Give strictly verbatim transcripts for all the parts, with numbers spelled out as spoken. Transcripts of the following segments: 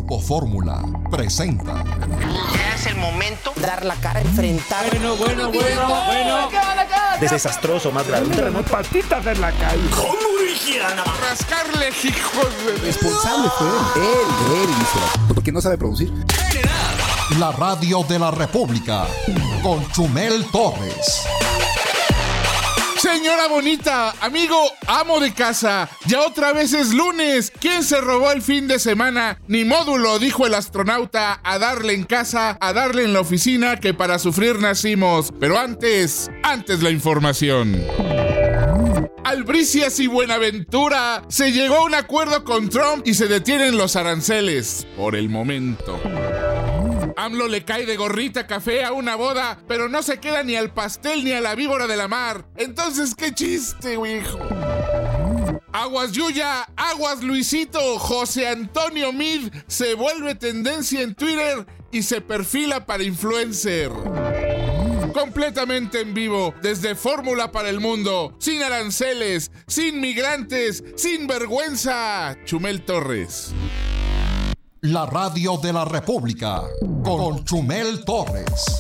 Grupo Fórmula presenta. Ya es el momento de dar la cara, enfrentar. Bueno, bueno, bueno, bueno. Desastroso, más grave. Un terremoto. Patitas en la calle. ¿Cómo dijeran? Rascarle, hijos de... Responsable fue él, él hizo. Porque no sabe producir. La radio de la República con Chumel Torres. Señora bonita, amigo, amo de casa, ya otra vez es lunes. ¿Quién se robó el fin de semana? Ni módulo, dijo el astronauta, a darle en casa, a darle en la oficina, que para sufrir nacimos. Pero antes, antes la información. Albricias y Buenaventura, se llegó a un acuerdo con Trump y se detienen los aranceles, por el momento. AMLO le cae de gorrita café a una boda, pero no se queda ni al pastel ni a la víbora de la mar. Entonces, ¿qué chiste, hijo? Aguas Yuya, aguas Luisito, José Antonio Mid se vuelve tendencia en Twitter y se perfila para influencer. Completamente en vivo, desde Fórmula para el Mundo, sin aranceles, sin migrantes, sin vergüenza. Chumel Torres. La radio de la República con Chumel Torres.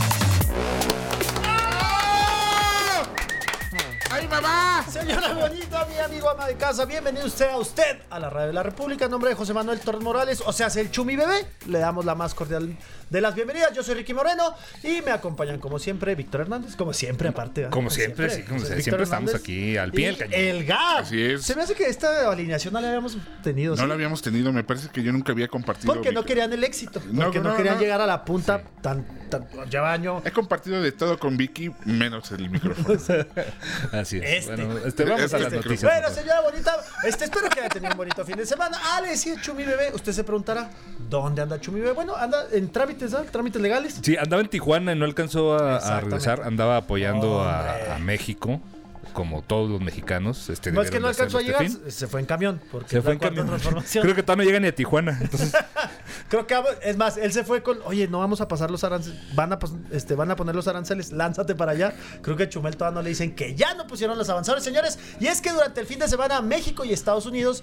¡Ay, mamá! Señora bonita, mi amigo ama de casa, bienvenido usted a usted a la radio de la República. En nombre de José Manuel Torres Morales, o sea, el Chumi Bebé, le damos la más cordial de las bienvenidas. Yo soy Ricky Moreno y me acompañan como siempre Víctor Hernández, como siempre aparte. Como, como siempre, siempre, sí, como siempre, siempre estamos aquí al pie del cañón. El Gab. Así es. Se me hace que esta alineación no la habíamos tenido. No ¿sí? la habíamos tenido, me parece que yo nunca había compartido. Porque no querían el éxito, No, porque no, no, querían no. llegar a la punta sí. tan, tan, lleva año. He compartido de todo con Vicky, menos el micrófono. Así es. Este. Bueno, este, vamos Este, a las este. noticias. Bueno, señora bonita, este, espero que haya tenido un bonito fin de semana. Ah, le decía Chumi Bebé, usted se preguntará, ¿dónde anda Chumi Bebé? Bueno, anda en trámites, ¿sabes? Trámites legales. Sí, andaba en Tijuana y no alcanzó a, a regresar. Andaba apoyando a, a México, como todos los mexicanos. Este, No es que no alcanzó a llegar, este se fue en camión. Porque se fue en camión. Creo que todavía no llega ni a Tijuana. Entonces... Creo que, es más, él se fue con, oye, no vamos a pasar los aranceles, van a, este, van a poner los aranceles, lánzate para allá. Creo que a Chumel todavía no le dicen que ya no pusieron los avanzadores, señores. Y es que durante el fin de semana México y Estados Unidos,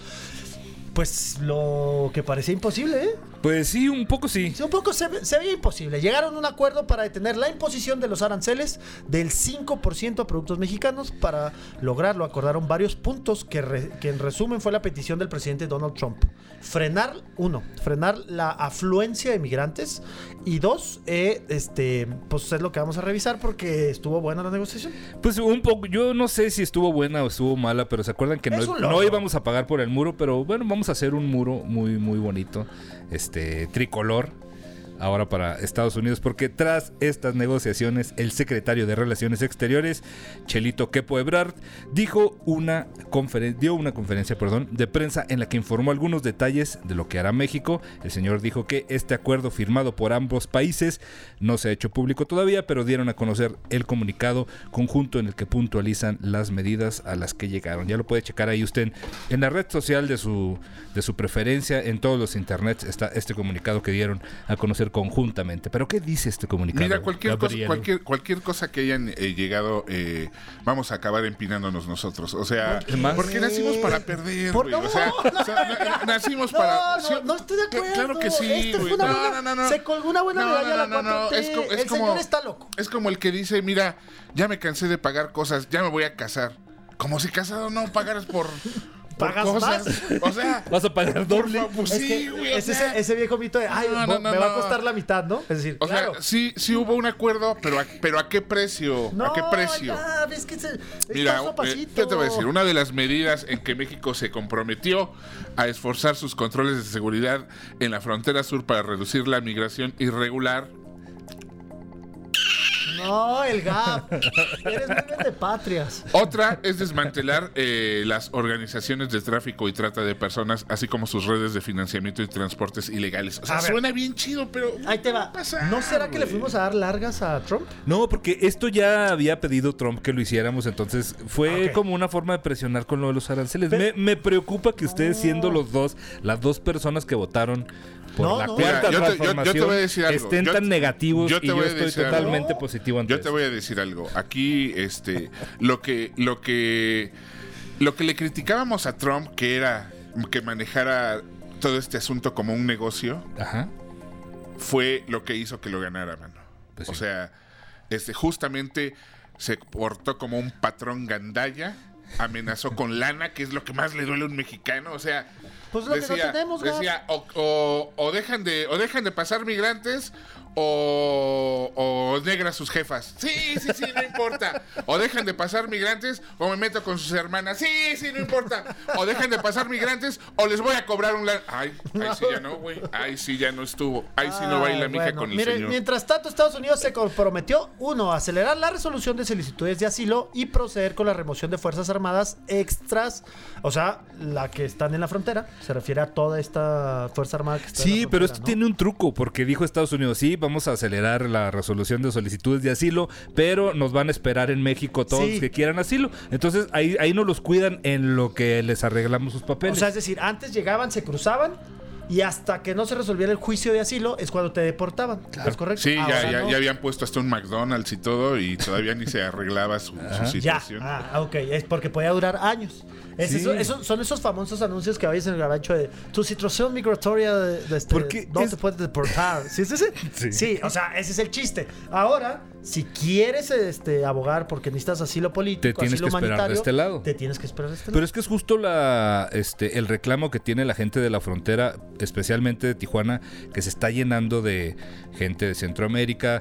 pues lo que parecía imposible, ¿eh? Pues sí, un poco sí. Sí, un poco se, se veía imposible. Llegaron a un acuerdo para detener la imposición de los aranceles del cinco por ciento a productos mexicanos. Para lograrlo acordaron varios puntos que, re, que en resumen fue la petición del presidente Donald Trump. Frenar, uno, frenar la afluencia de migrantes. Y dos, eh, este, pues es lo que vamos a revisar porque estuvo buena la negociación. Pues un poco, yo no sé si estuvo buena o estuvo mala, pero se acuerdan que no, no íbamos a pagar por el muro, pero bueno, vamos a hacer un muro muy, muy bonito. Este, tricolor ahora para Estados Unidos, porque tras estas negociaciones el secretario de Relaciones Exteriores, Chelito Quepo Ebrard, dijo una conferen- dio una conferencia perdón, de prensa en la que informó algunos detalles de lo que hará México. El señor dijo que este acuerdo firmado por ambos países no se ha hecho público todavía, pero dieron a conocer el comunicado conjunto en el que puntualizan las medidas a las que llegaron. Ya lo puede checar ahí usted en la red social de su, de su preferencia, en todos los internets está este comunicado que dieron a conocer conjuntamente. ¿Pero qué dice este comunicado? Mira, cualquier cosa, cualquier, cualquier cosa que hayan eh, llegado, eh, vamos a acabar empinándonos nosotros. O sea, ¿Más? porque nacimos para perder, Por, güey. no, o sea, no, o sea na- nacimos no, para... no, ¿sí? no estoy de acuerdo. Claro que sí, Este güey. fue una No, buena- no, no, no. Se colgó una buena No, medalla a no, la no, no, cuatro T. es co- es El como- señor está loco. Es como el que dice, mira, ya me cansé de pagar cosas, ya me voy a casar. Como si casado no pagaras por... por ¿Pagas cosas. más? O sea, vas a pagar doble. por fa- pues Es sí, que güey. o es ese, sea, ese viejo mito de, ay, No, no, no, me va a no. costar la mitad, ¿no? Es decir, O claro. sea, sí, sí hubo un acuerdo, pero a, pero ¿a qué precio? No, ¿A qué precio? ya, ves que se, es Mira, paso a eh, pasito. yo te voy a decir, una de las medidas en que México se comprometió a esforzar sus controles de seguridad en la frontera sur para reducir la migración irregular. No, el Gap. Eres muy bien de patrias. Otra es desmantelar eh, las organizaciones de tráfico y trata de personas, así como sus redes de financiamiento y transportes ilegales. O sea, A ver. suena bien chido, pero... Ahí te va. Pasa, ¿No será que le güey. fuimos a dar largas a Trump? No, porque esto ya había pedido Trump que lo hiciéramos, entonces fue Ok. como una forma de presionar con lo de los aranceles. Pero- me, me preocupa que ustedes, siendo los dos, las dos personas que votaron por No, la no. cuarta Mira, yo te- yo- yo te transformación, voy a decir algo. estén Yo tan te- negativos yo te y yo voy a estoy decir algo. totalmente No. positivo ante Yo te eso. voy a decir algo. Aquí, este, lo que, lo que, lo que le criticábamos a Trump, que era que manejara todo este asunto como un negocio, Ajá. fue lo que hizo que lo ganara, mano. Pues o sí. sea, este, justamente se portó como un patrón gandalla, amenazó con lana, que es lo que más le duele a un mexicano, o sea, Pues lo que no tenemos, Gab. decía o, o, o dejan de o dejan de pasar migrantes o, o negra a sus jefas. Sí, sí, sí, no importa. O dejan de pasar migrantes o me meto con sus hermanas. Sí, sí, no importa. O dejan de pasar migrantes o les voy a cobrar un... La... Ay, ay, sí ya no, güey. Ay, sí ya no estuvo. Ay, sí no baila Ah, mija bueno, con el mire, señor. mientras tanto, Estados Unidos se comprometió, uno, a acelerar la resolución de solicitudes de asilo y proceder con la remoción de fuerzas armadas extras, o sea, la que están en la frontera, se refiere a toda esta fuerza armada que está en la Sí, frontera, pero esto ¿no? tiene un truco, porque dijo Estados Unidos, sí, vamos a acelerar la resolución de solicitudes de asilo, pero nos van a esperar en México todos Sí. los que quieran asilo. Entonces, ahí, ahí no los cuidan en lo que les arreglamos sus O papeles. sea, es decir, antes llegaban, se cruzaban y hasta que no se resolviera el juicio de asilo es cuando te deportaban. ¿Es correcto? Sí, Ahora ya, ya, no. ya habían puesto hasta un McDonald's y todo y todavía ni se arreglaba su, su Ya, situación. ah, ok, es porque podía durar años. Es Sí. eso- eso- son esos famosos anuncios que veis en el gabacho de tu situación migratoria de, de este, Porque no es- te puedes deportar. ¿Sí es ese? Sí. Sí, o sea, ese es el chiste. Ahora, si quieres este, abogar porque necesitas asilo político, Te tienes asilo que esperar de humanitario, este lado. te tienes que esperar de este Pero lado. es que es justo la, este, el reclamo que tiene la gente de la frontera, especialmente de Tijuana, que se está llenando de gente de Centroamérica.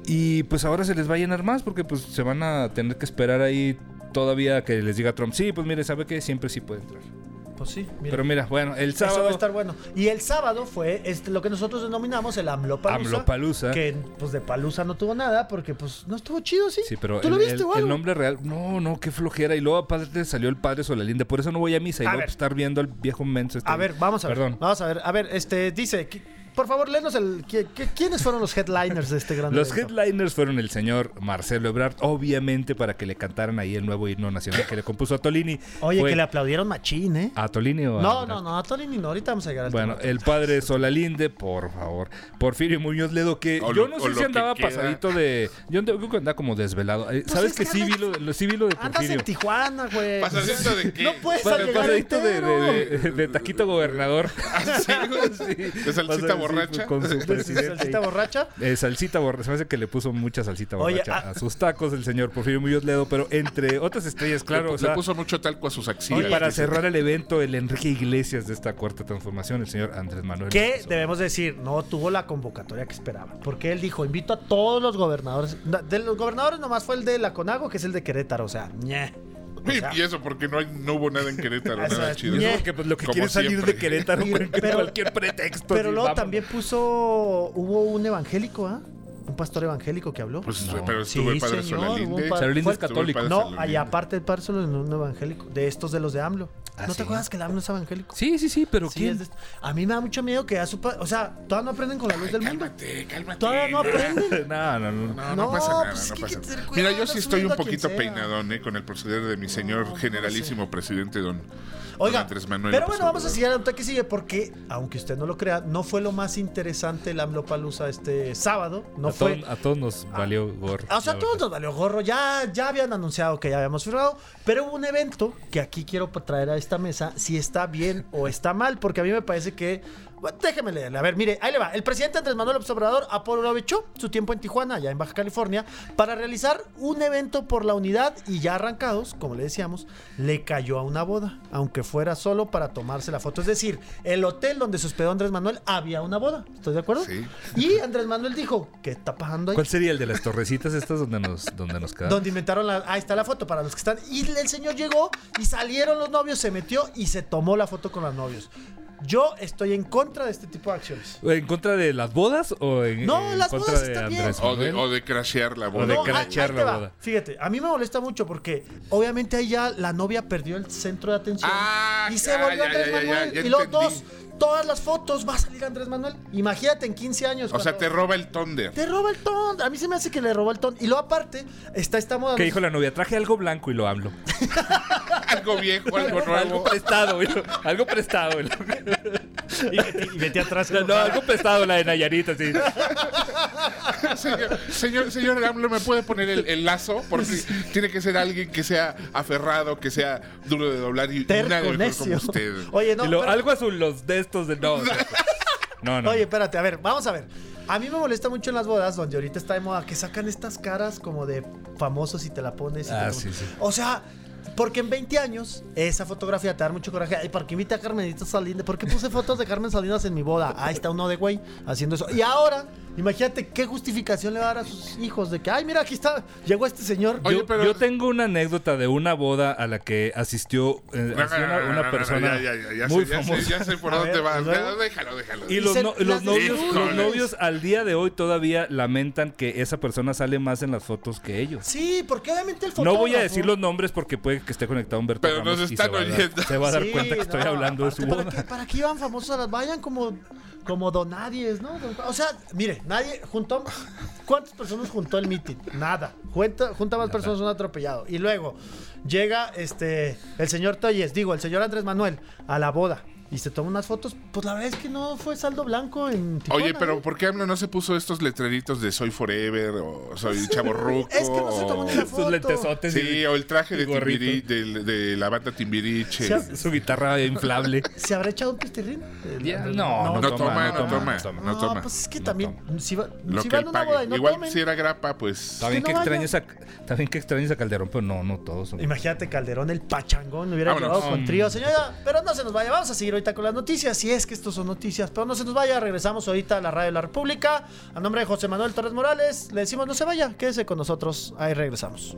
Y pues ahora se les va a llenar más porque pues se van a tener que esperar ahí todavía que les diga Trump, sí, pues mire, ¿sabe qué? Siempre sí puede entrar. Pues sí, mira. Pero mira, bueno, el Eso va a sábado... estar bueno. Y el sábado fue este, lo que nosotros denominamos el AMLOPalooza. AMLOPalooza. Que pues de palusa no tuvo nada porque pues no estuvo chido, ¿sí? Sí, pero ¿Tú el, lo viste el- o el algo? nombre real, no, no, qué flojera. Y luego aparte salió el padre Solalinde, por eso no voy a misa y A luego ver. estar viendo al viejo menso este. A ver, vamos a ver. Perdón. Vamos a ver. A ver, este dice, qui- por favor, léenos el qui- qui- quiénes fueron los headliners de este gran Los evento? headliners fueron el señor Marcelo Ebrard, obviamente para que le cantaran ahí el nuevo himno nacional que le compuso a Tolini. Oye, Fue- que le aplaudieron machín, ¿eh? ¿A Tolini o a No, Ebrard? no, no, a Tolini no, ahorita vamos a llegar al Bueno, tema. el padre Solalinde, por favor. Porfirio Muñoz Ledo, que O yo lo- no o sé lo si que andaba queda. pasadito de... Yo ando- creo que andaba como desvelado. Eh, Pues ¿Sabes es que que sí vi, andas- lo, lo- sí vi lo de Andas Porfirio? en Tijuana, güey. ¿Pasadito de qué? No puedes Pas- llegar pasadito de, entero. de, de- de taquito gobernador. Sí, güey. ¿De salsita Pasa- sí, borracha? con su De presidente salsita ahí. borracha. Eh, salsita borracha, se me hace que le puso mucha salsita Oye, borracha ah. a sus tacos el señor Porfirio Muñoz Ledo, pero entre otras estrellas, claro, le, o sea, le puso mucho talco a sus y axilas. para dice. cerrar el evento, el Enrique Iglesias de esta cuarta transformación, el señor Andrés Manuel. Que López Obrador. debemos decir, no tuvo la convocatoria que esperaba. Porque él dijo, invito a todos los gobernadores. De los gobernadores nomás fue el de la CONAGO, que es el de Querétaro. O sea, ñe. O sea, Y eso porque no, hay, no hubo nada en Querétaro, Eso nada es, chido. ñe. Eso porque pues, lo que Como quiere es salir siempre. de Querétaro Y- con pero- cualquier pretexto. Pero sí, luego vámonos. también puso, hubo un evangélico, ¿ah? Un pastor evangélico que habló. Pues, No. pero estuvo el Sí, padre señor, hubo un Solalinde. pa- Solalinde fue- es católico. Padre No, Solalinde. allá aparte el padre solo un evangélico. De estos de los de AMLO. ¿Ah, ¿No te sí? acuerdas que el AMLO es evangélico? Sí, sí, sí, pero Sí, ¿quién? es de- a mí me da mucho miedo que a su pa- o sea, todavía no aprenden con la luz del mundo. Cálmate, cálmate. Todavía no aprenden. No, no, no. No, no, No, pasa nada, pues es no que pasa hay que tener nada. cuidado, Mira, yo sí no estoy un subiendo a quien poquito sea. peinadón eh, con el proceder de mi señor No, generalísimo presidente don, don Oiga, Andrés Manuel. pero López bueno, vamos a Obrador. seguir al que sigue porque, aunque usted no lo crea, no fue lo más interesante el AMLOPalooza este sábado. No a, fue. todos, a todos nos valió gorro. O sea, la a todos verdad. nos valió gorro. Ya, ya habían anunciado que ya habíamos firmado. Pero hubo un evento que aquí quiero traer a esta mesa si está bien o está mal. Porque a mí me parece que. Bueno, déjeme leerle. A ver, mire, ahí le va. El presidente Andrés Manuel López Obrador aprovechó su tiempo en Tijuana, allá en Baja California, para realizar un evento por la unidad y ya arrancados, como le decíamos, le cayó a una boda, aunque fuera solo para tomarse la foto. Es decir, el hotel donde se hospedó Andrés Manuel había una boda. ¿Estás de acuerdo? Sí. Y Andrés Manuel dijo, ¿qué está pasando ahí? ¿Cuál sería el de las torrecitas estas donde nos, donde nos quedamos? Donde inventaron la... Ahí está la foto para los que están... Y el señor llegó y salieron los novios, se metió y se tomó la foto con los novios. Yo estoy en contra de este tipo de acciones. ¿En contra de las bodas o en, No, en las contra bodas de están bien. Andrés O de, Manuel? o de crashear la O boda. de No, ahí- crachear ahí la te va. boda. Fíjate, a mí me molesta mucho porque obviamente ahí ya la novia perdió el centro de atención. Ah, y se ya, volvió ya, Andrés ya, ya, Manuel. ya y los entendí. dos, todas las fotos va a salir Andrés Manuel. Imagínate en quince años. O sea, cuando- te roba el Thunder. Te roba el ton. A mí se me hace que le robó el ton. Y luego aparte, está esta moda. ¿Qué dijo la novia? Traje algo blanco y lo hablo. Algo viejo, algo Algo nuevo. prestado, güey. Algo prestado. güey. Y vete, y vete atrás. No, no, algo prestado, la de Nayarita, sí. señor, señor, señor AMLO, ¿me puede poner el, el lazo? Porque tiene que ser alguien que sea aferrado, que sea duro de doblar y Terco, nadie mejor necio. como usted. Oye, no. Y lo- pero- algo azul, los de estos de. No, no. no, no. Oye, espérate, a ver, vamos a ver. A mí me molesta mucho en las bodas donde ahorita está de moda que sacan estas caras como de famosos y te la pones. Y Ah, te- sí, sí. O sea, porque en veinte años esa fotografía te da mucho coraje. Ay, ¿por qué invité a Carmenita Salinas? ¿Por qué puse fotos de Carmen Salinas en mi boda? Ahí está uno de güey haciendo eso. Y ahora, imagínate qué justificación le va a dar a sus hijos de que, ay, mira, aquí está, llegó este señor. Oye, Yo, pero- yo tengo una anécdota de una boda a la que asistió eh, No, así no, una, no, no, una no, persona ya, ya, ya, ya muy sé, ya sé, famosa. ya sé por A dónde ver, vas. ¿y luego? Déjalo, déjalo. Y los, se- no- los las novios, desnudan. los novios al día de hoy todavía lamentan que esa persona sale más en las fotos que ellos. Sí, porque obviamente el No fotógrafo... voy a decir los nombres porque puede que esté conectado Humberto Pero Ramos nos y están se va a dar- oyendo. se va a dar Sí, cuenta que estoy no, hablando de su aparte, boda. ¿Para qué, para qué iban famosos a las? Vayan como, como donadies, ¿no? O sea, mire, nadie juntó. ¿Cuántas personas juntó el meeting? Nada. Junta, junta más personas, un atropellado. Y luego llega este el señor Toyes, digo, el señor Andrés Manuel, a la boda. Y se toma unas fotos. Pues la verdad es que no fue saldo blanco en Tijuana. Oye, pero ¿eh? ¿por qué AMLO no se puso estos letreritos de Soy Forever o Soy Chavorruco? Es que no se tomó ni la foto. Sus lentesotes Sí, y, o el traje y de, gorrito. Timbiri, de, de la banda Timbiriche. Sí, Su guitarra inflable. ¿Se habrá echado un pistirrín? Ya, El- no, No, no toma, toma, no no toma, toma. no toma. pues es que No también, toma. si, va, Lo si que van él a una boda pague. y no Igual tomen. si era grapa, pues... Está bien que que, no extrañes a, está bien que extrañes a Calderón, pero no, no todos. son- Imagínate Calderón, el pachangón, me hubiera Vámonos. llevado con trío. Señora, pero no se nos vaya. Vamos a seguir ahorita con las noticias. Si es que estos son noticias, pero no se nos vaya. Regresamos ahorita a la Radio de la República. A nombre de José Manuel Torres Morales, le decimos no se vaya. Quédese con nosotros. Ahí regresamos.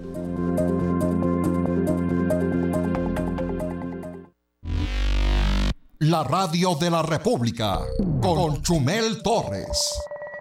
La Radio de la República con Chumel Torres.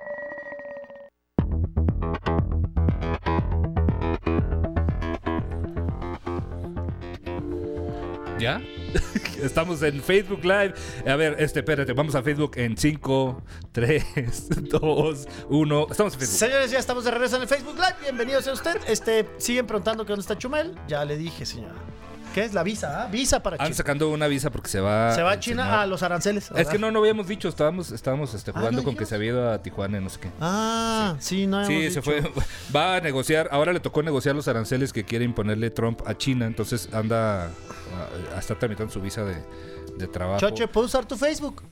¿Ya? Estamos en Facebook Live. A ver, este, espérate, vamos a Facebook en cinco, tres, dos, uno. Estamos en Facebook. Señores, ya estamos de regreso en el Facebook Live. Bienvenidos a usted. Este, siguen preguntando que dónde está Chumel. Ya le dije, señora. ¿Qué es la visa? ¿Ah? Visa para Ando China. sacando una visa porque se va. Se va a el China señor. a los aranceles. Es ¿verdad? que no, no habíamos dicho, estábamos, estábamos este, Ah, jugando ¿no con que dijimos? se había ido a Tijuana y no sé qué. Ah, sí, no Sí, hemos se dicho. fue. Va a negociar. Ahora le tocó negociar los aranceles que quiere imponerle Trump a China. Entonces anda a, a estar tramitando su visa de, de trabajo. Choche, ¿puedo usar tu Facebook?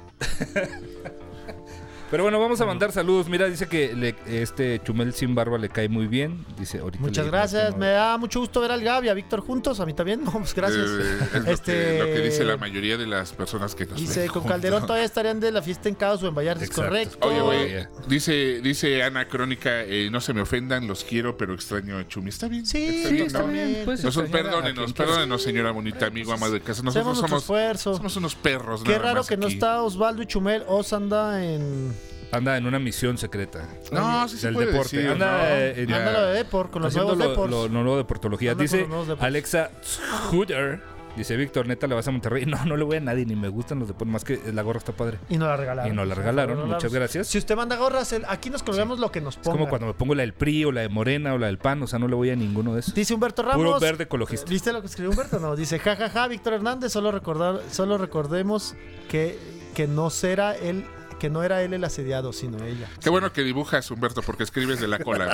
Pero bueno, vamos a mandar saludos. Mira, dice que le- este Chumel sin barba le cae muy bien. Dice ahorita. Muchas le- gracias. le- Me da mucho gusto ver al Gaby y a Víctor juntos. A mí también. No, pues gracias. Eh, es lo, Este, que, lo que dice la mayoría de las personas que nos Dice, ven con juntos. Calderón todavía estarían de la fiesta en Caos o en Vallarta. Es Exacto. correcto. Oye, güey, Oye. dice, dice Ana Crónica, eh, no se me ofendan, los quiero, pero extraño a Chumi. ¿Está bien? Sí, Está Sí, bien, está ¿no? bien. Pues, Nosotros, extrañar a perdónenos, quien perdónenos, señora bonita, amigo, ama de casa. Nosotros Hacemos nuestro somos, esfuerzo. somos unos perros. Qué nada raro más que no aquí. está Osvaldo y Chumel. Os anda en... Anda en una misión secreta. No, sí se del puede deporte. decir, Anda, ¿no? eh, en- Ya. Anda lo de Depor, con los haciendo nuevos lo, Depors. lo- lo nuevo de portología. Anda con Dice los nuevos Depors. Alexa Hooter. Dice Víctor, neta, le vas a Monterrey. No, no le voy a nadie, ni me gustan los deportes. Más que la gorra está padre. Y nos la regalaron. Y nos la regalaron, muchas gracias. Si usted manda gorras, el- aquí nos colgamos lo que nos Es ponga. como cuando me pongo la del P R I o la de Morena o la del P A N. O sea, no le voy a ninguno de esos. Dice Humberto Ramos. Puro verde ecologista. ¿Viste lo que escribió Humberto? No, dice, jajaja, ja, ja, Víctor Hernández, solo recordar, solo recordemos que, que no será él, que no era él el asediado, sino ella. Qué bueno que dibujas, Humberto, porque escribes de la cola.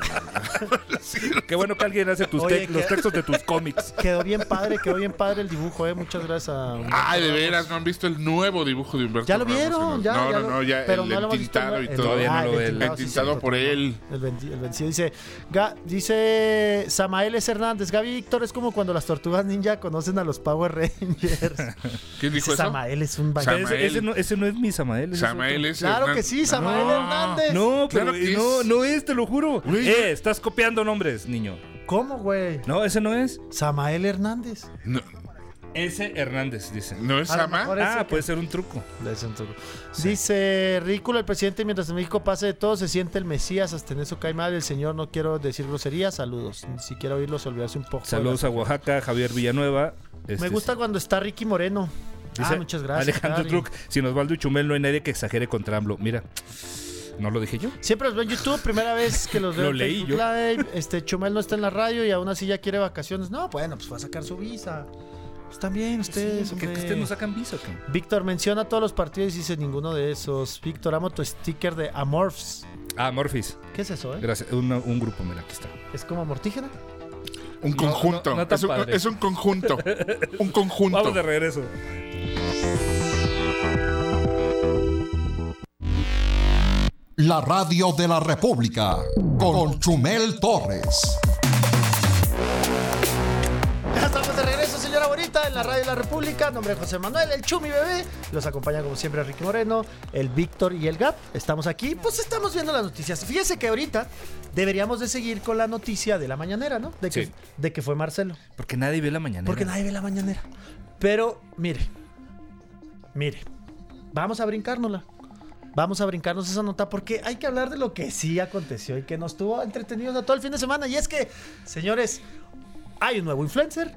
Qué bueno que alguien hace tus Oye, te- los ¿qué? textos de tus cómics. Quedó bien padre, quedó bien padre el dibujo, eh. Muchas gracias a Humberto Ay, de Ramos. veras, ¿no han visto el nuevo dibujo de Humberto Ya lo Ramos? vieron, ya. No, ya no, lo- no, ya pero el no lo hemos visto entintado y el- todo. Todavía ah, no lo ve. el El entintado, sí, entintado cierto, por no. él. El, venci- el vencido dice, Ga- dice Samael S. Hernández, Gaby Víctor es como cuando las tortugas ninja conocen a los Power Rangers. ¿Quién dijo Ese eso? Samael es un Pero baile. ese, ese no, ese no es mi Samael. ese es Samael otro. es Claro Hernán- que sí, Samael No. Hernández. No, pero Claro que no, es. no es, te lo juro. Güey, Eh, estás copiando nombres, niño. ¿Cómo, güey? No, ese no es. Samael Hernández. No, Ese Hernández, dice. ¿no es A lo Sama? mejor es- Ah, ese puede que- ser un truco. Dice un truco. Dice, ridículo el presidente, mientras en México pase de todo, se siente el Mesías, hasta en eso cae mal el señor, no quiero decir groserías, saludos, ni siquiera oírlos, olvidarse un poco. Saludos a Oaxaca, Javier Villanueva. Me Este, gusta cuando está Ricky Moreno. dice Ah, muchas gracias. Alejandro Gaby. Truc, sin Osvaldo y Chumel no hay nadie que exagere contra AMLO. Mira, ¿no lo dije yo? Siempre los veo en YouTube, primera vez que los veo Lo en leí Facebook yo. Live. Este, Chumel no está en la radio y aún así ya quiere vacaciones. No, bueno, pues va a sacar su visa. Están bien ustedes, ¿Que, que hombre. ustedes no sacan visa o qué? Víctor menciona todos los partidos y dice ninguno de esos. Víctor, amo tu sticker de Amorphs. Ah, Morphis. ¿Qué es eso, eh? Gracias. Una- un grupo, mira, aquí está. ¿Es como mortígena? Un conjunto. no, no tan es, un, padre. es un conjunto. Un conjunto. Vamos de regreso. La radio de la República con Chumel Torres. Ya estamos de regreso, señora bonita, en la radio de la República. Nombre de José Manuel, el Chumi Bebé. Los acompaña como siempre Ricky Moreno, el Víctor y el Gap. Estamos aquí, pues estamos viendo las noticias. Fíjese que ahorita deberíamos de seguir con la noticia de la mañanera, ¿no? De que, Sí. de que fue Marcelo. Porque nadie ve la mañana. Porque nadie ve la mañanera. Pero, mire, mire, vamos a brincárnosla. Vamos a brincarnos esa nota porque hay que hablar de lo que sí aconteció y que nos tuvo entretenidos a todo el fin de semana. Y es que, señores, hay un nuevo influencer.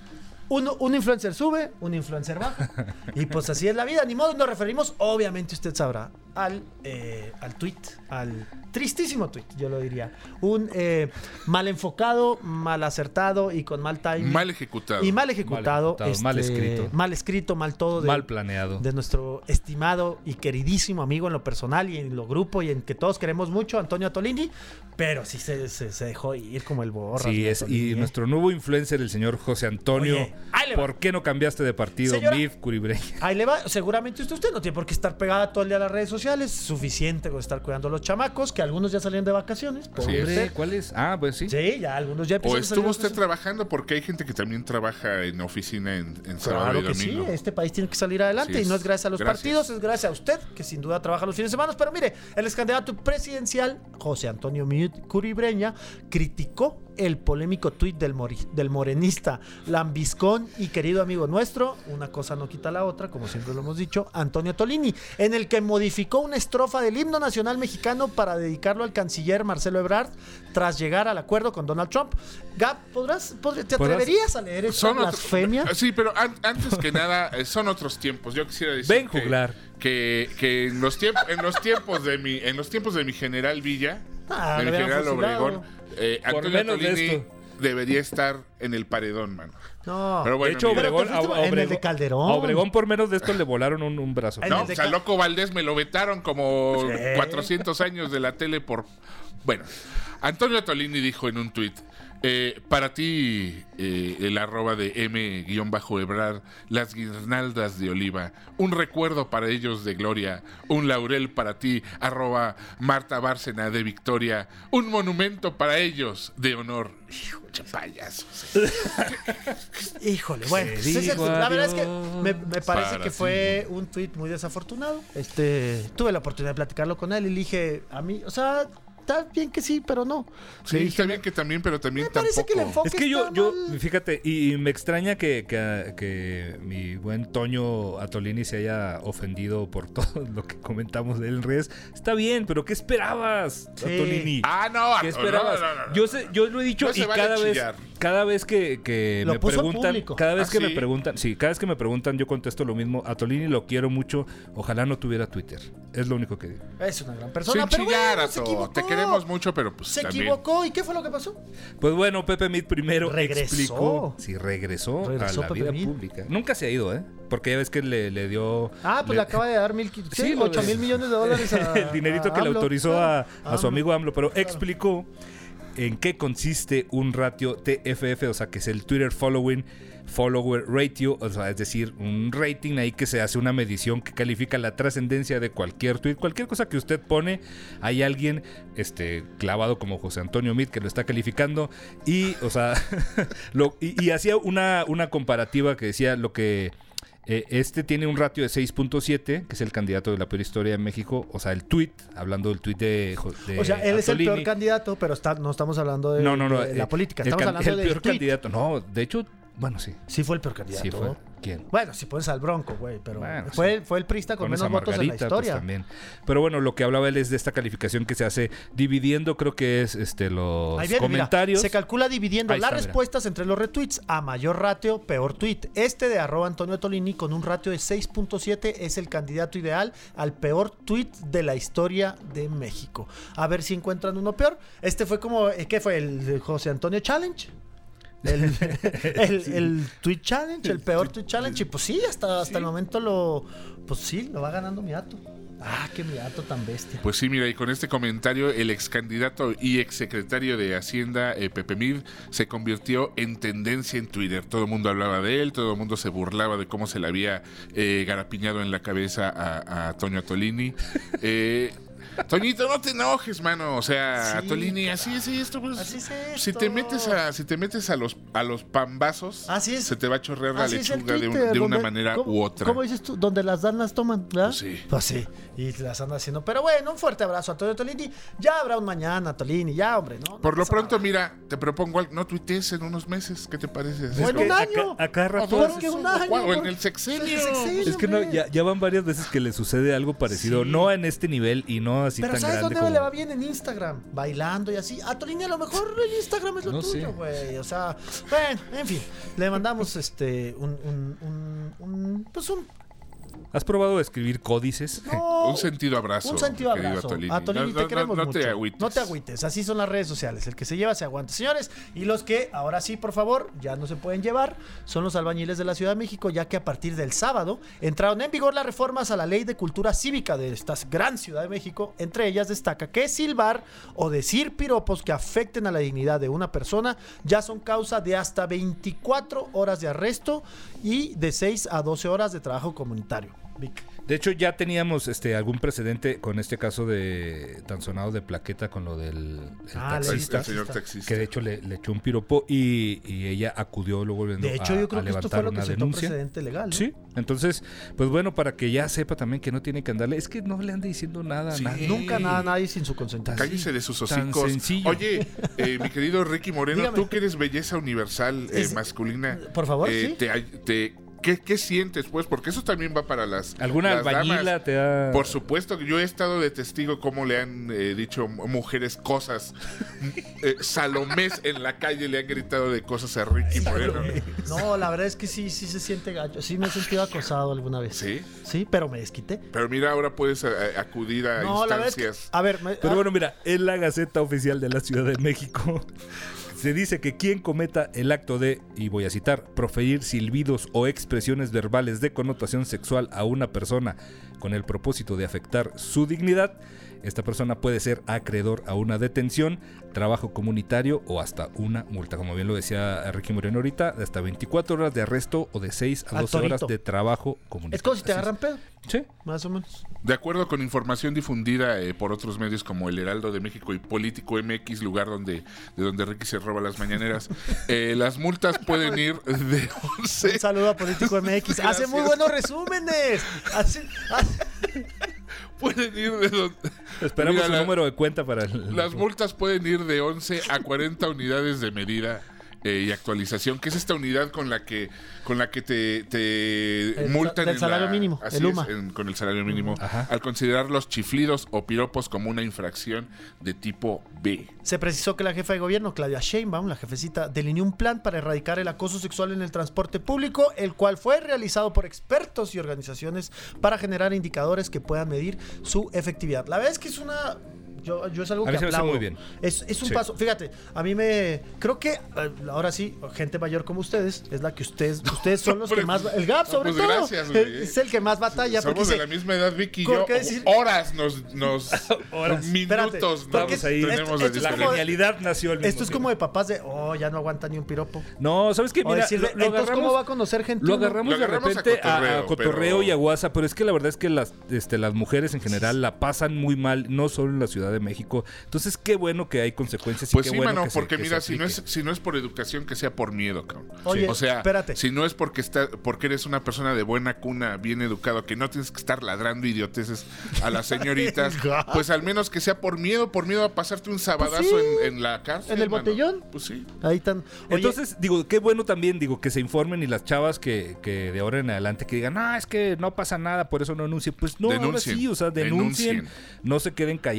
Un, un influencer sube, un influencer baja. Y pues así es la vida. Ni modo, nos referimos, obviamente usted sabrá, al, eh, al tweet, al tristísimo tweet, yo lo diría. Un eh, mal enfocado, mal acertado y con mal timing. Mal ejecutado. Y mal ejecutado. Mal ejecutado, mal escrito. Mal escrito, mal todo. De, Mal planeado. De nuestro estimado y queridísimo amigo en lo personal y en lo grupo y en que todos queremos mucho, Antonio Atolini. Pero sí se, se, se dejó ir como el borras. Sí, es, Atolini, y ¿eh? nuestro nuevo influencer, el señor José Antonio. Oye, ahí le va. ¿Por qué no cambiaste de partido? Señora- Mif Curibreña. Ahí le va, seguramente usted, usted no tiene por qué estar pegada todo el día a las redes sociales, suficiente con estar cuidando a los chamacos, que algunos ya salieron de vacaciones. Así pobre es. usted. ¿Cuál es? Ah, pues sí. Sí, ya algunos ya O empezaron a salir estuvo de usted vacaciones. trabajando porque hay gente que también trabaja en oficina en, en sábado Claro y que sí, domingo. este país tiene que salir adelante Así y no es. es gracias a los Gracias. partidos, es gracias a usted, que sin duda trabaja los fines de semana. Pero mire, el ex candidato presidencial, José Antonio Curibreña, criticó el polémico tuit del, mori- del morenista lambiscón y querido amigo nuestro, una cosa no quita la otra, como siempre lo hemos dicho, Antonio Tolini, en el que modificó una estrofa del himno nacional mexicano para dedicarlo al canciller Marcelo Ebrard tras llegar al acuerdo con Donald Trump. Gab, ¿podrás, podr- ¿te ¿Podrás? atreverías a leer esta Son otro- blasfemia? Sí, pero an- antes que nada, eh, son otros tiempos. Yo quisiera decir Ven, que, juglar. que, que en los tiempos, en los tiempos de mi, en los tiempos de mi general Villa, Ah, de lo mi hubieran general fusilado. Obregón, eh, Por Antonio menos de Tolini esto. debería estar en el paredón, mano. No, Pero bueno, de hecho, mira. Obregón, Pero te fuiste a- a en el de Obregón- Calderón. a Obregón por menos de esto le volaron un, un brazo. En No, el de o sea, Ca- Loco Valdés me lo vetaron como Sí. cuatrocientos años de la tele por... Bueno, Antonio Tolini dijo en un tuit, eh, para ti, eh, el arroba de M-Ebrard, las guirnaldas de oliva, un recuerdo para ellos de gloria, un laurel para ti, arroba Marta Bárcena de Victoria, un monumento para ellos de honor. Hijo, che payasos. Híjole, bueno, Te pues ese- digo la verdad es que adiós me, me parece para que fue un tuit muy desafortunado. Este, tuve la oportunidad de platicarlo con él y le dije, a mí, o sea, está bien que sí, pero no. Sí, Le dije, está bien que también, pero también me parece que el tampoco... enfoque Es que yo, está yo, mal. fíjate, y, y me extraña que, que, que mi buen Toño Atolini se haya ofendido por todo lo que comentamos de él en redes. Está bien, pero ¿qué esperabas, Sí. Atolini? Ah, no, ¿Qué no, esperabas? no, no, no. Yo sé, yo lo he dicho No se y vale cada vez, chillar. cada vez que, que Lo me puso en preguntan, público. cada vez ¿Ah, que sí? me preguntan, sí, cada vez que me preguntan yo contesto lo mismo. Atolini lo quiero mucho. Ojalá no tuviera Twitter. Es lo único que digo. Es una gran persona, Sin pero chillar, bueno, se Ato. equivocó. Te queremos mucho, pero pues Se también... equivocó. ¿Y qué fue lo que pasó? Pues bueno, Pepe Mit primero Regresó. explicó. Sí, regresó, Regresó a la Pepe vida Mit. pública. Nunca se ha ido, ¿eh? Porque ya ves que le, le dio. Ah, pues le, le- acaba de dar mil, sí, Sí, lo ocho de- mil millones de dólares a, el dinerito a que le AMLO, autorizó claro, a, a su amigo AMLO, pero explicó en qué consiste un ratio T F F, o sea, que es el Twitter Following Follower Ratio, o sea, es decir, un rating ahí que se hace una medición que califica la trascendencia de cualquier tweet, cualquier cosa que usted pone, hay alguien este clavado como José Antonio Mit que lo está calificando y, o sea, lo, y, y hacía una, una comparativa que decía lo que Eh, este tiene un ratio de seis punto siete, que es el candidato de la peor historia en México. O sea, el tweet, hablando del tweet de, Jo- de O sea, él es el Atolini. peor candidato, pero está, no estamos hablando de, No, no, no. de la eh, política, el estamos can- hablando el del peor tweet. candidato. No, de hecho, bueno, sí. Sí fue el peor candidato. Sí fue. ¿Quién? Bueno, si pones al Bronco, güey, pero Bueno, fue, sí. fue el prista con Pones menos a votos en la Margarita, pues, historia. también. Pero bueno, lo que hablaba él es de esta calificación que se hace dividiendo, creo que es este los Ahí viene, comentarios. mira, se calcula dividiendo Ahí las está, mira. respuestas entre los retweets a mayor ratio, peor tweet. Este de arroba Antonio Tolini con un ratio de seis punto siete es el candidato ideal al peor tweet de la historia de México. A ver si encuentran uno peor. Este fue como, eh, ¿qué fue? ¿El José Antonio Challenge? El, el, el tweet challenge, el peor tweet challenge. Y pues sí, hasta, hasta el momento lo, pues sí, lo va ganando mi dato. Ah, qué miato tan bestia. Pues sí, mira, y con este comentario, el ex candidato y ex secretario de Hacienda, eh, Pepe Mid, se convirtió en tendencia en Twitter. Todo el mundo hablaba de él, todo el mundo se burlaba de cómo se le había eh, garapiñado en la cabeza a, a Toño Atolini. Eh... Toñito, no te enojes, mano. O sea, sí, Atolini, así es esto, pues. Así es esto. Si te metes a, si te metes a los a los pambazos, así es. Se te va a chorrear la lechuga de, un, de una manera ¿cómo, u otra. ¿Cómo dices tú? Donde las dan las toman, ¿verdad? Pues sí. Pues sí. Y las andan haciendo. Pero bueno, un fuerte abrazo a Toño Atolini. Ya habrá un mañana, Atolini, ya, hombre, ¿no? Por no lo pronto, nada. Mira, te propongo algo. No tuitees en unos meses. ¿Qué te parece? O en un año. A cada rato. ¿Por qué un año? O en el sexenio. Es que no, ya, ya van varias veces que le sucede algo parecido. Sí. No en este nivel y no así pero tan ¿sabes grande dónde como... le va bien? En Instagram, bailando y así. A Tolini a lo mejor el Instagram es lo no tuyo, güey. O sea, bueno, en fin. Le mandamos este un, un, un, un pues un ¿Has probado escribir códices? No, un sentido abrazo. Un sentido abrazo. Atolini, Atolini no, te no, queremos no, no mucho. te agüites. No te agüites. Así son las redes sociales. El que se lleva se aguanta. Señores, y los que ahora sí, por favor, ya no se pueden llevar, son los albañiles de la Ciudad de México, ya que a partir del sábado entraron en vigor las reformas a la Ley de Cultura Cívica de esta gran Ciudad de México. Entre ellas destaca que silbar o decir piropos que afecten a la dignidad de una persona ya son causa de hasta veinticuatro horas de arresto y de seis a doce horas de trabajo comunitario. Vic. De hecho, ya teníamos este algún precedente con este caso de tan sonado de Plaqueta con lo del el ah, taxista, el señor taxista, que de hecho le, le echó un piropo y, y ella acudió luego volviendo de hecho, a, yo creo a que esto fue levantar lo que una sentó denuncia. Precedente legal, ¿no? Sí, entonces, pues bueno, para que ya sepa también que no tiene que andarle, es que no le ande diciendo nada, sí. nada. Nunca nada, nadie sin su consentimiento. Cállese de sus Tan hocicos. sencillo. Oye, eh, mi querido Ricky Moreno, Dígame. tú que eres belleza universal eh, Es- masculina, Por favor, eh, sí. te, te- ¿qué, ¿qué sientes, pues? Porque eso también va para las ¿Alguna las albañila damas. te ha...? Por supuesto que yo he estado de testigo cómo le han eh, dicho mujeres cosas. Eh, Salomés en la calle le han gritado de cosas a Ricky Moreno. No, la verdad es que sí, sí se siente gacho. Sí me he sentido acosado alguna vez. ¿Sí? Sí, pero me desquité. Pero mira, ahora puedes a- a- acudir a No, la verdad es que, instancias. a ver, me- Pero ah, bueno, mira, en la Gaceta Oficial de la Ciudad de México se dice que quien cometa el acto de, y voy a citar, proferir silbidos o expresiones verbales de connotación sexual a una persona con el propósito de afectar su dignidad, esta persona puede ser acreedor a una detención, trabajo comunitario o hasta una multa. Como bien lo decía Ricky Moreno ahorita, de hasta veinticuatro horas de arresto o de seis a Al doce horas torito. de trabajo comunitario. es como si te Así agarran pedo, es. Sí. más o menos. De acuerdo con información difundida eh, por otros medios como El Heraldo de México y Político M X, lugar donde de donde Ricky se roba las mañaneras, eh, las multas pueden ir de once. Un saludo a Político M X. Hace Gracias. muy buenos resúmenes. Hace, hace- Pueden ir de donde... Esperamos Mira, un la- número de cuenta para el... Las multas pueden ir de once a cuarenta unidades de medida eh, y actualización, que es esta unidad con la que con la que te, te El multan sa- del en salario la- mínimo, así el es, U M A. en- con el salario mínimo, Ajá. al considerar los chiflidos o piropos como una infracción de tipo B. Se precisó que la jefa de gobierno, Claudia Sheinbaum, la jefecita, delineó un plan para erradicar el acoso sexual en el transporte público, el cual fue realizado por expertos y organizaciones para generar indicadores que puedan medir su efectividad. La verdad es que es una... Yo, yo es algo A mí que se me hace aplaudo. muy bien. Es, es un Sí. paso. Fíjate, a mí me... Creo que, eh, ahora sí, gente mayor como ustedes, es la que ustedes... Ustedes son los que Hombre, más... El Gap, no, sobre pues todo. gracias, güey. Es el que más batalla. Somos porque de dice, la misma edad, Vicky y ¿Con yo. qué decir? Horas nos... nos Horas. Espérate, minutos porque nos ahí. tenemos esto- de esto es La como- genialidad nació al mismo Esto es como tiempo. de papás de, oh, ya no aguanta ni un piropo. No, ¿sabes qué? O Mira, decirle, lo, lo entonces, agarramos, ¿cómo va a conocer gente? lo uno? agarramos Lo de agarramos a repente a, a cotorreo, cotorreo pero- y a WhatsApp, pero es que la verdad es que las, este, las mujeres en general la pasan muy mal, no solo en la Ciudad de México. Entonces, qué bueno que hay consecuencias y Pues qué sí, bueno mano, que se- porque que mira, se si no es aplique. si no es por educación, que sea por miedo, cabrón. Oye, O sea, espérate. si no es porque está, porque eres una persona de buena cuna, bien educado, que no tienes que estar ladrando idioteces a las señoritas, pues al menos que sea por miedo, por miedo a pasarte un sabadazo Pues sí. en, en la cárcel. ¿En el mano. botellón? Pues sí. Ahí están. Oye, Entonces, digo, qué bueno también, digo, que se informen y las chavas que, que de ahora en adelante que digan, no, es que no pasa nada, por eso no denuncien. Pues no, ahora Denuncien, sí, o sea, denuncien, denuncien. no se queden calladas.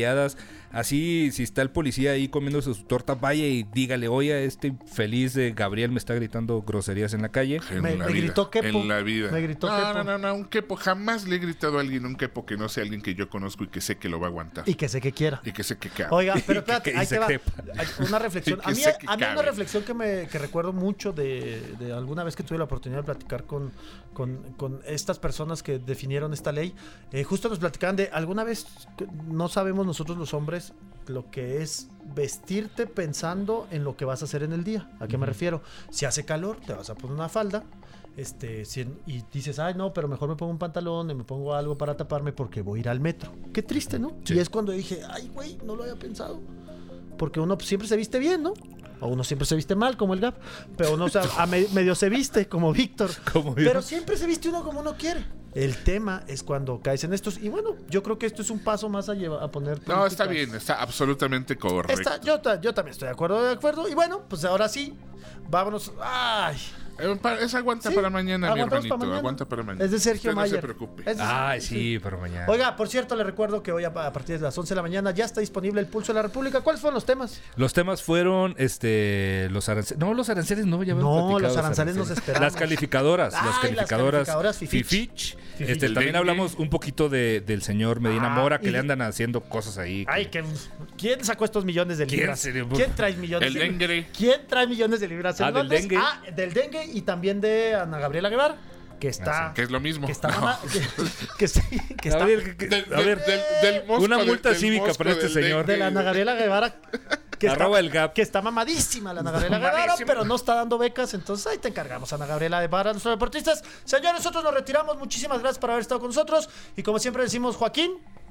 Así, si está el policía ahí comiéndose su torta, vaya y dígale, oye, este feliz de Gabriel me está gritando groserías en la calle. En Me- la me vida, gritó quepo. En la vida. Me gritó no, quepo. no, no, no, un quepo. Jamás le he gritado a alguien un quepo que no sea alguien que yo conozco y que sé que lo va a aguantar. Y que sé que quiera. Y que sé que cabe. Oiga, pero espérate, que ahí se te va. quepa. Hay una reflexión. Y que A mí, sé que a mí una cabe. reflexión que me que recuerdo mucho de, de alguna vez que tuve la oportunidad de platicar con, con, con estas personas que definieron esta ley. Eh, justo nos platicaban de alguna vez, que no sabemos nosotros los hombres lo que es vestirte pensando en lo que vas a hacer en el día. ¿A qué me refiero? Si hace calor, te vas a poner una falda. Este, si en- y dices, ay no, pero mejor me pongo un pantalón y me pongo algo para taparme porque voy a ir al metro. Qué triste, ¿no? Sí. Y es cuando dije, ay güey, no lo había pensado. Porque uno pues, siempre se viste bien, ¿no? O uno siempre se viste mal, como el Gap. Pero uno o sea, a me- medio se viste, como Víctor. Como yo. Pero siempre se viste uno como uno quiere. El tema es cuando caes en estos. Y bueno, yo creo que esto es un paso más a, llevar, a poner. No, está políticas. bien, está absolutamente correcto. Está- yo, ta- yo también estoy de acuerdo, de acuerdo. Y bueno, pues ahora sí, vámonos. Ay. Eh, pa- Es aguanta Sí, para mañana, mi aguantamos hermanito. para mañana. Aguanta para mañana. Es de Sergio Usted no Mayer. se preocupe. Es de- Ay, sí, pero mañana. Oiga, por cierto, le recuerdo que hoy a, a partir de las once de la mañana ya está disponible el Pulso de la República. ¿Cuáles fueron los temas? Los temas fueron este los aranceles. No, los aranceles no, ya habíamos No, platicado los de aranceles nos esperamos. Las calificadoras, Ay, las las calificadoras, calificadoras Fifich. Fifich. Fifich. Este, El también dengue. hablamos un poquito de, del señor Medina Ah, Mora, que y- le andan haciendo cosas ahí. que- Ay, que, ¿quién sacó estos millones de ¿Quién libras? se le- ¿Quién trae millones El de libras? dengue. ¿Quién trae millones de libras? Ah, del dengue. Ah, del dengue y también de Ana Gabriela Guevara, que está... Que es lo mismo. Que está... No. mama- que, que sí, que está... Gabriel, que- que- Del- a ver, del- del mosco, una del- multa del cívica mosco para este del señor. de la Ana Gabriela Guevara. Que Arroba el Gap. Que está mamadísima la Ana Gabriela Guevara, Mamadísima. pero no está dando becas. Entonces ahí te encargamos, Ana Gabriela Guevara, nuestros deportistas. Señores, nosotros nos retiramos. Muchísimas gracias por haber estado con nosotros. Y como siempre decimos, Joaquín,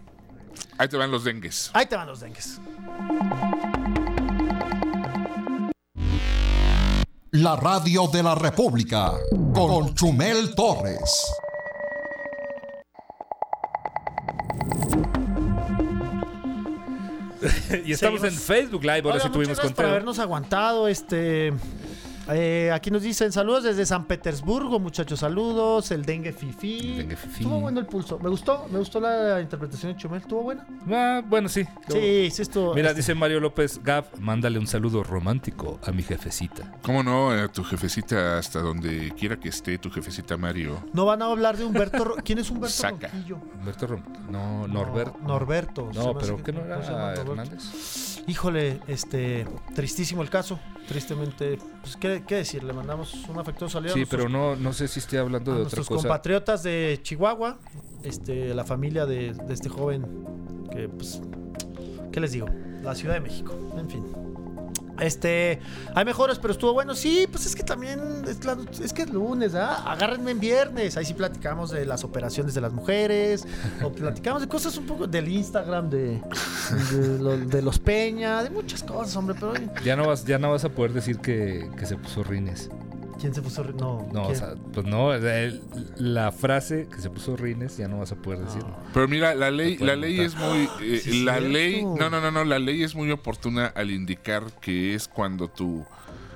Ahí te van los dengues. ahí te van los dengues. La radio de la República con Chumel Torres. y estamos Seguimos. en Facebook Live, ahora Oiga, sí muchas tuvimos gracias por conteo. habernos aguantado. Este, eh, aquí nos dicen saludos desde San Petersburgo, muchachos, saludos. El dengue fifi. Dengue fifí. Estuvo bueno el pulso. Me gustó, me gustó la interpretación de Chumel. ¿Estuvo buena? Ah, bueno, sí. Sí, sí estuvo. Mira, este, dice Mario López, Gab, mándale un saludo romántico a mi jefecita. ¿Cómo no? Eh, tu jefecita, hasta donde quiera que esté, tu jefecita Mario. No van a hablar de Humberto. Ro- ¿Quién es Humberto Saca. Ronquillo? Humberto Rom... No, Norbert. No, Norberto. se No, me pero hace ¿qué no se llama era Norberto. Hernández? Híjole, este, tristísimo el caso. Tristemente, pues, ¿qué, qué decir? Le mandamos un afectuoso saludo a Sí, nuestros, pero no, no sé si esté hablando a de otra nuestros cosa. compatriotas de Chihuahua, este, la familia de, de este joven, que pues, ¿qué les digo? La Ciudad de México, en fin. Este, hay mejoras, pero estuvo bueno. Sí, pues es que también es, la- es que es lunes, ¿ah? Agárrenme en viernes. Ahí sí platicamos de las operaciones de las mujeres, o platicamos de cosas un poco del Instagram de, de, lo- de los Peña, de muchas cosas, hombre. Pero oye, Ya no vas, ya no vas a poder decir que, que se puso rines. ¿quién se puso? ri- No, No, o ¿quién? sea, pues no, el- la frase que se puso rines ya no vas a poder decir. Pero mira, la ley, pueden la ley es multar. muy, eh, Sí, la cierto. ley, no, no, no, no, la ley es muy oportuna al indicar que es cuando tu,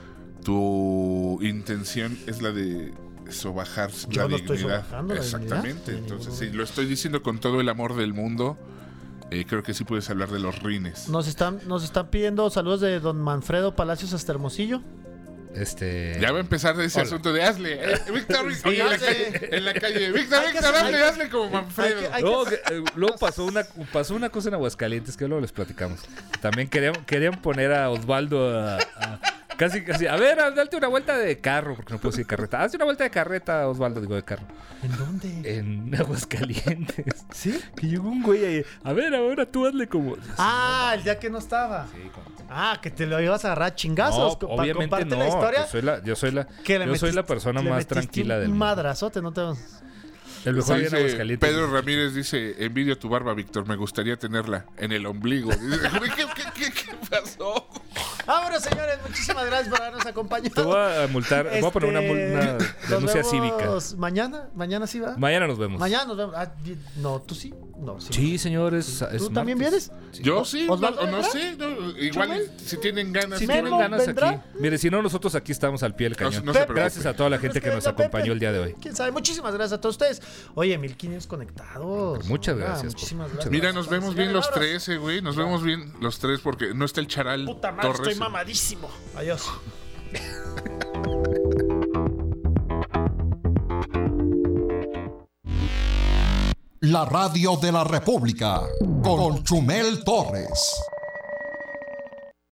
tu intención es la de sobajar Yo la no estoy dignidad. sobajando la dignidad Exactamente. de Entonces, ningún- si lo estoy diciendo con todo el amor del mundo, eh, creo que sí puedes hablar de los rines. Nos están, nos están pidiendo saludos de don Manfredo Palacios hasta Hermosillo. Este. Ya va a empezar ese Hola. asunto de hazle. Eh, Víctor, Víctor, Sí, oye, en, la hazle. calle, en la calle. Víctor, Hay que Víctor, hacer- hazle, hay que- hazle como Manfredo. hay que- hay Luego, que, eh, luego pasó una pasó una cosa en Aguascalientes que luego les platicamos. También querían, querían poner a Osvaldo a, a- casi casi. A ver, date una vuelta de carro, porque no puedo decir carreta. Hazte una vuelta de carreta, Osvaldo, digo de carro. ¿En dónde? En Aguascalientes. ¿Sí? Que llegó un güey ahí. A ver, ahora tú hazle como. Ah, el día que no estaba. Sí, como- Ah, que te lo ibas a agarrar a chingazos. No, co- obviamente comparte no. la historia. Yo soy la, yo soy la, Que le yo soy la metiste- persona le más metiste tranquila un del mundo. madrazote, no te... El mejor día en Dice Aguascalientes. Pedro Ramírez dice, envidio tu barba, Víctor, me gustaría tenerla en el ombligo. Dice, ¿Qué, qué, qué, qué pasó? Vámonos, señores. Muchísimas gracias por habernos acompañado. Te voy a multar, voy a poner una, mul- una Este, nos denuncia vemos cívica. Mañana, mañana sí va. Mañana nos vemos. Mañana nos vemos. Ah, di- no, tú sí. No, sí. Sí, señores. Es ¿Tú también martes. vienes? Yo sí, no, ¿Osvaldo no vendrá? sé. no, igual ¿Chumel? si tienen ganas. Si Memo tienen ganas vendrá. aquí. Mire, si no, nosotros aquí estamos al pie del cañón. no se preocupe. Gracias a toda la gente que nos venga acompañó Pepe. el día de hoy. ¿Quién sabe? Muchísimas gracias a todos ustedes. Oye, mil quinientos conectados. Muchas Oiga, gracias, Muchísimas por- gracias. Mira, nos vemos bien los Señores, tres, eh, güey. Nos vemos bien los tres porque no está el Charal Puta madre, Torres. estoy mamadísimo. Adiós. La radio de la República con Chumel Torres.